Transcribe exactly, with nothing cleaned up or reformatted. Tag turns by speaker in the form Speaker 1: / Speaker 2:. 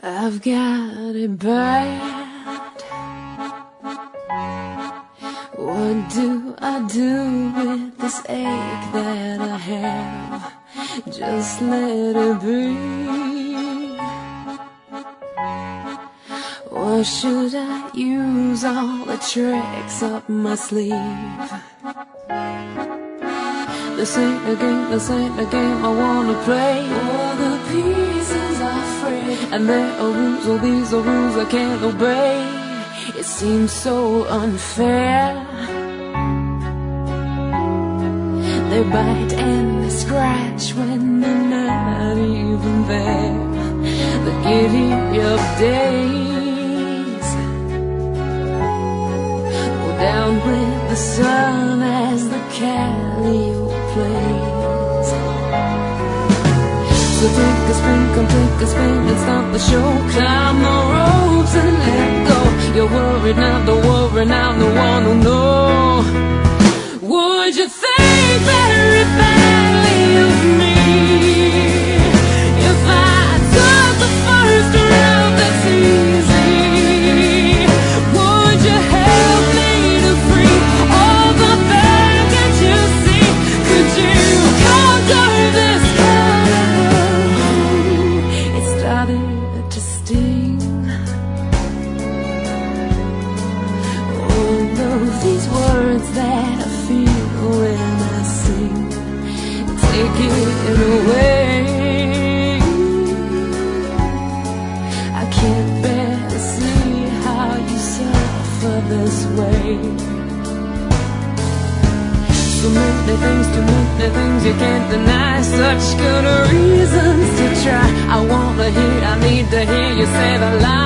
Speaker 1: I've got it bad. What do I do with this ache that I have? Just let it be. Or should I use all the tricks up my sleeve? This ain't a game, this ain't a game I wanna play. All the pieces are free, and there are rules, all these are rules I can't obey. It seems so unfair. They bite and they scratch when they're not even there. The giddy up days go down with the sun as the Calliope plays. So take a spin, come take a spin and stop the show. Climb the ropes and let go. You're worried now, don't worry now, no one will know. Would you think very badly of me if I took the first round that's easy? Would you help me to free all the baggage you see? Could you conquer this cold? It started to sting. All of these words that I feel when I sing, take it away. I can't bear to see how you suffer this way. So many things, too many things you can't deny. Such good reasons to try. I wanna hear, I need to hear you say the line.